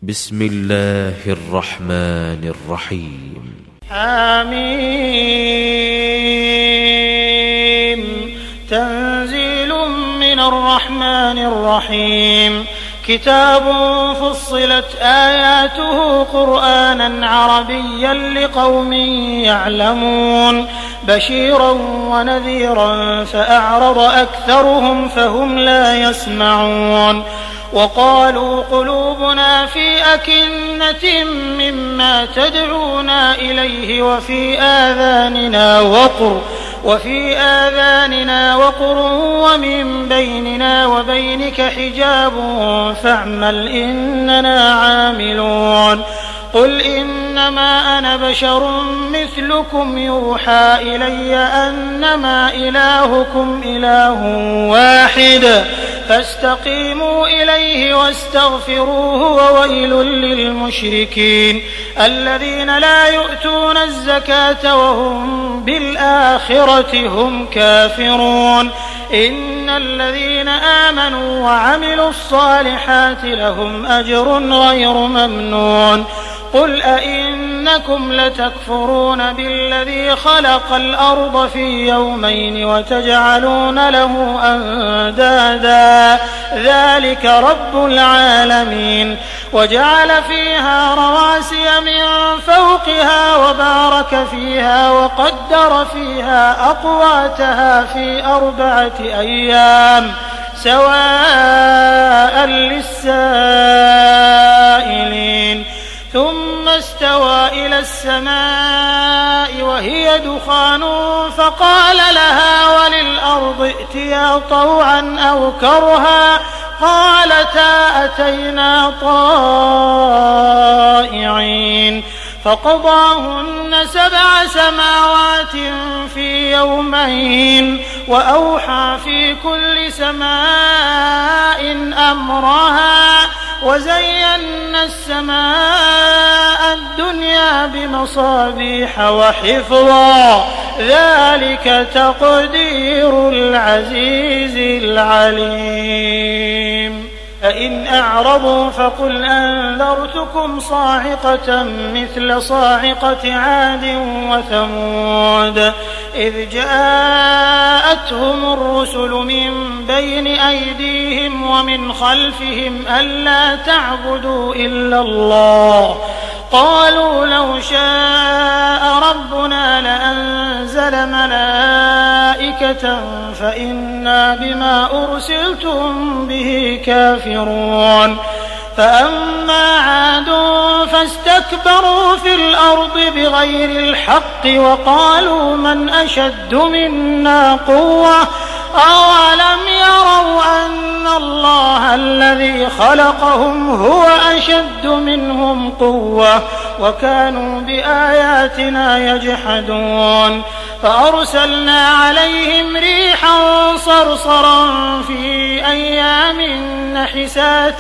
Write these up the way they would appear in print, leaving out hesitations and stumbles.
بسم الله الرحمن الرحيم. حميم. تنزيل من الرحمن الرحيم. كتاب فصلت آياته قرآنا عربيا لقوم يعلمون بشيرا ونذيرا فأعرض أكثرهم فهم لا يسمعون وقالوا قلوبنا في أكنة مما تدعونا إليه وفي آذاننا وقر ومن بيننا وبينك حجاب فاعمل إننا عاملون قل إنما أنا بشر مثلكم يوحى إلي أنما إلهكم إله واحد فاستقيموا إليه واستغفروه وويل للمشركين الذين لا يؤتون الزكاة وهم بالآخرة هم كافرون إن الذين آمنوا وعملوا الصالحات لهم أجر غير ممنون قل أئنكم لتكفرون بالذي خلق الأرض في يومين وتجعلون له أندادا ذلك رب العالمين وجعل فيها رواسي من فوقها وبارك فيها وقدر فيها أقواتها في 4 أيام سواء للسائلين ثم استوى إلى السماء وهي دخان فقال لها وللأرض ائتيا طوعا أو كرها قالتا أتينا طائعين فقضاهن 7 سماوات في يومين وأوحى في كل سماء أمرها وزينا السماء الدنيا بمصابيح وحفظا ذلك تقدير العزيز العليم فإن أعرضوا فقل أنذرتكم صاعقة مثل صاعقة عاد وثمود إذ جاءتهم الرسل من بين أيديهم ومن خلفهم ألا تعبدوا إلا الله قالوا لو شاء ربنا لأنزل ملائكة فإنا بما أرسلتم به كافرون فأما عاد فاستكبروا في الأرض بغير الحق وقالوا من أشد منا قوة أولم يروا أن الله الذي خلقهم هو أشد منهم قوة وكانوا بآياتنا يجحدون فأرسلنا عليهم ريحا صرصرا في أيام نحسات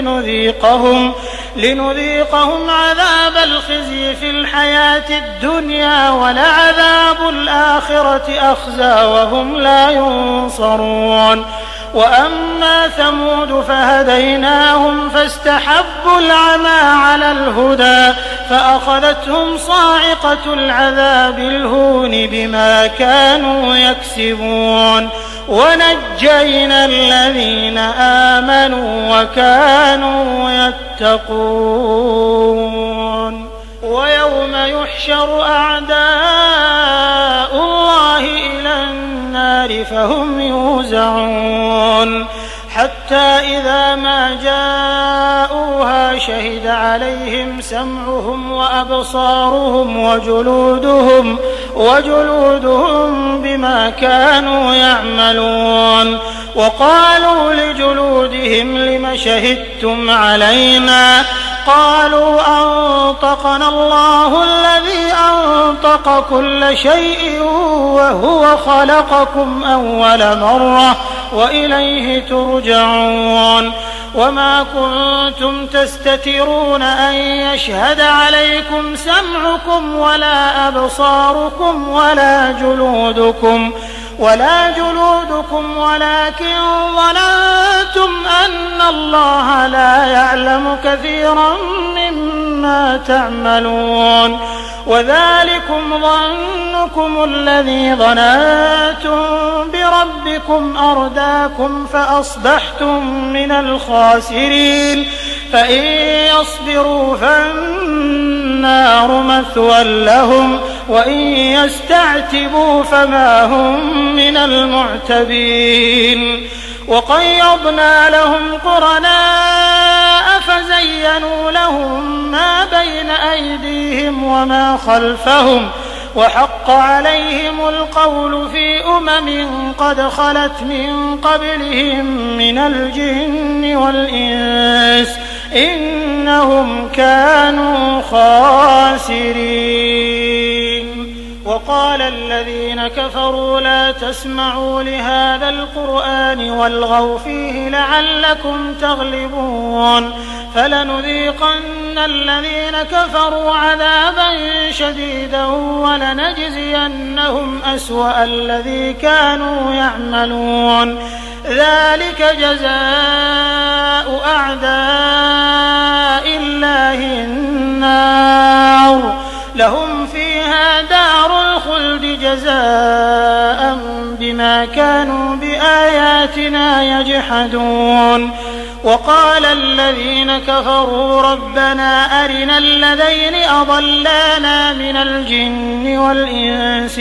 لنذيقهم عذاب الخزي في الحياة الدنيا ولعذاب الآخرة أخزى وهم لا ينصرون وأما ثمود فهديناهم فاستحبوا العمى على الهدى فأخذتهم صاعقة العذاب الهون بما كانوا يكسبون ونجينا الذين آمنوا وكانوا يتقون ويوم يحشر أعداء الله إلى النار فهم يوزعون حتى إذا ما جاءوها شهد عليهم سمعهم وأبصارهم وجلودهم بما كانوا يعملون وقالوا لجلودهم لم شهدتم علينا قالوا أنطقنا الله الذي أنطق كل شيء وهو خلقكم أول مرة وإليه ترجعون وما كنتم تستترون أن يشهد عليكم سمعكم ولا أبصاركم ولا جلودكم ولا جلودكم ولكن ظننتم أن الله لا يعلم كثيرا مما تعملون وذلكم ظنكم الذي ظننتم بربكم أرداكم فأصبحتم من الخاسرين فإن يصبروا فالنار مثوى لهم وإن يستعتبوا فما هم من المعتبين وقيضنا لهم قرناء فزينوا لهم ما بين أيديهم وما خلفهم وحق عليهم القول في قد خلت من قبلهم من الجن والإنس إنهم كانوا خاسرين وقال الذين كفروا لا تسمعوا لهذا القرآن والغوا فيه لعلكم تغلبون فلنذيقن الذين كفروا عذابا شديدا ولنجزينهم أسوأ الذي كانوا يعملون ذلك جزاء أعداء الله النار لهم فيها دار الخلد جزاء بما كانوا بآياتنا يجحدون وقال الذين كفروا ربنا أرنا الذين أضلانا من الجن والإنس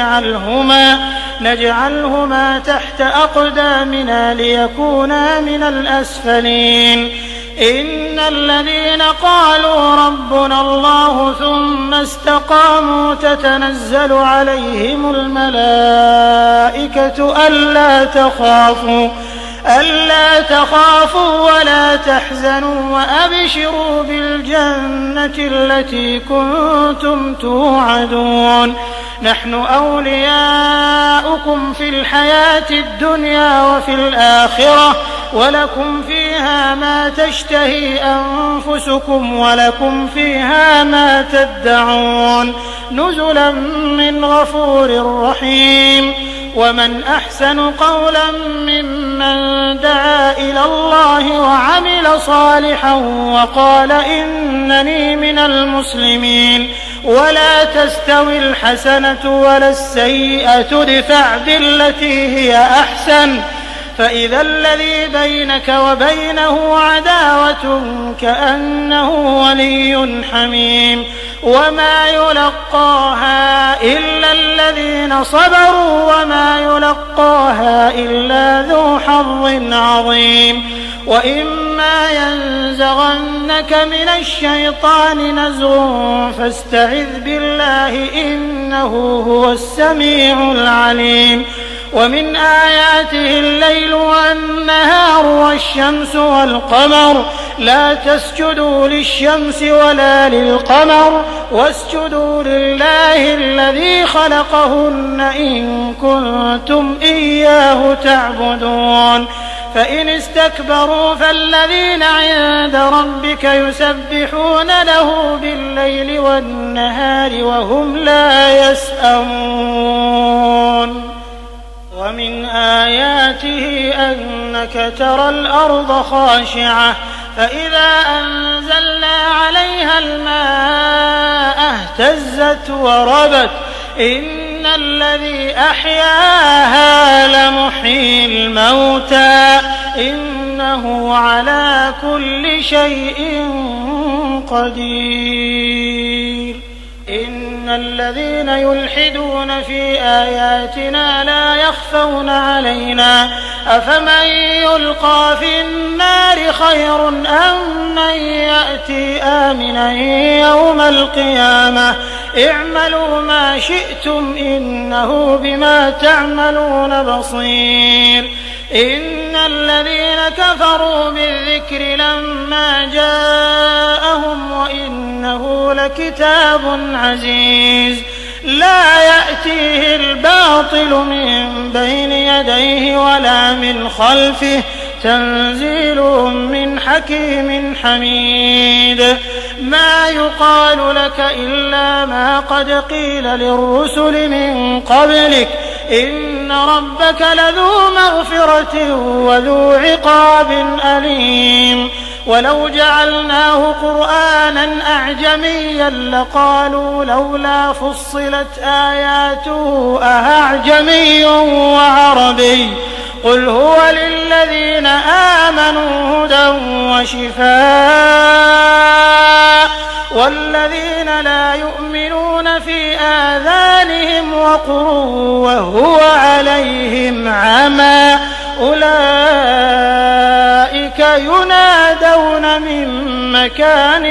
نجعلهما تحت أقدامنا ليكونا من الأسفلين إن الذين قالوا ربنا الله ثم استقاموا تتنزل عليهم الملائكة ألا تخافوا ولا تحزنوا وأبشروا بالجنة التي كنتم توعدون نحن أولياؤكم في الحياة الدنيا وفي الآخرة ولكم فيها ما تشتهي أنفسكم ولكم فيها ما تدعون نزلا من غفور رحيم ومن أحسن قولا ممن دعا إلى الله وعمل صالحا وقال إنني من المسلمين ولا تستوي الحسنة ولا السيئة ادفع بالتي هي أحسن فإذا الذي بينك وبينه عداوة كأنه ولي حميم وما يلقاها إلا الذين صبروا وما يلقاها إلا ذو حظ عظيم وإما ينزغنك من الشيطان نزغ فاستعذ بالله إنه هو السميع العليم ومن آياته الليل والنهار والشمس والقمر لا تسجدوا للشمس ولا للقمر واسجدوا لله الذي خلقهن إن كنتم إياه تعبدون فإن استكبروا فالذين عند ربك يسبحون له بالليل والنهار وهم لا يسأمون ومن آياته أنك ترى الأرض خاشعة فإذا أنزلنا عليها الماء اهتزت وربت إن الذي أحياها لمحيي الموتى إنه على كل شيء قدير إن الذين يلحدون في آياتنا لا يخفون علينا أفمن يلقى في النار خير أم من يأتي آمنا يوم القيامة اعملوا ما شئتم إنه بما تعملون بصير إن الذين كفروا بالذكر لما جاءهم وإنه لكتاب عزيز لا يأتيه الباطل من بين يديه ولا من خلفه تنزيل من حكيم حميد ما يقال لك إلا ما قد قيل للرسل من قبلك إن ربك لذو مغفرة وذو عقاب أليم ولو جعلناه قرآنا أعجميا لقالوا لولا فصلت آياته أأعجمي وعربي قل هو للذين آمنوا هدى وشفاء والذين لا يؤمنون في آذانهم وقر وهو عليهم عمى أولئك ينادون من مكان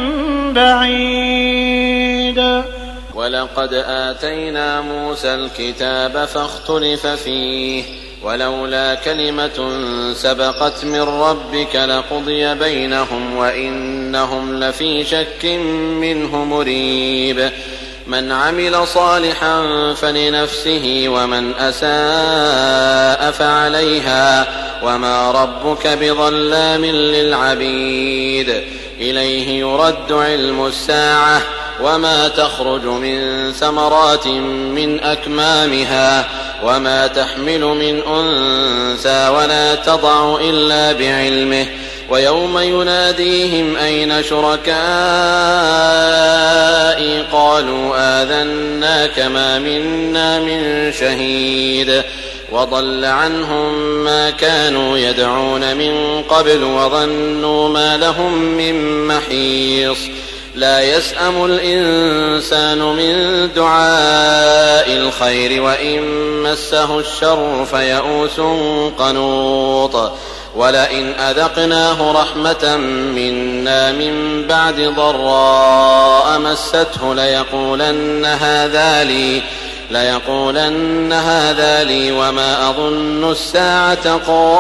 بعيد ولقد آتينا موسى الكتاب فاختلف فيه ولولا كلمة سبقت من ربك لقضي بينهم وإنهم لفي شك منه مريب من عمل صالحا فلنفسه ومن أساء فعليها وما ربك بظلام للعبيد إليه يرد علم الساعة وما تخرج من ثمرات من أكمامها وما تحمل من أنثى ولا تضع إلا بعلمه ويوم يناديهم أين شركائي قالوا آذناك ما منا من شهيد وضل عنهم ما كانوا يدعون من قبل وظنوا ما لهم من محيص لا يسأم الإنسان من دعاء الخير وإن مسه الشر فيئوس قنوط ولئن أذقناه رحمة منا من بعد ضراء مسته ليقولن هذا لي وما أظن الساعة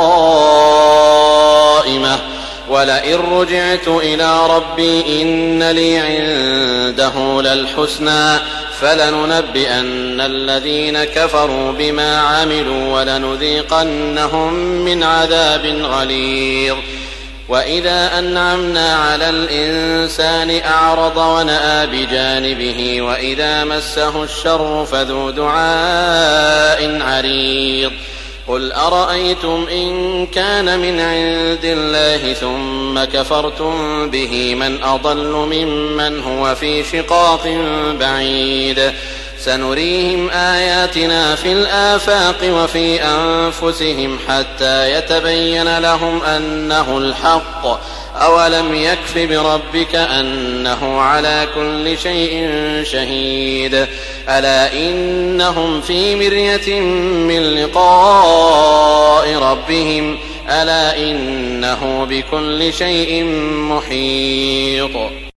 قائمة ولئن رجعت إلى ربي إن لي عنده للحسنى فلننبئن الذين كفروا بما عملوا ولنذيقنهم من عذاب غليظ وإذا أنعمنا على الإنسان أعرض ونأى بجانبه وإذا مسه الشر فذو دعاء عريض قل أرأيتم إن كان من عند الله ثم كفرتم به من أضل ممن هو في شقاق بعيد سنريهم آياتنا في الآفاق وفي أنفسهم حتى يتبين لهم أنه الحق أولم يكف بربك أنه على كل شيء شهيد ألا إنهم في مرية من لقاء ربهم ألا إنه بكل شيء محيط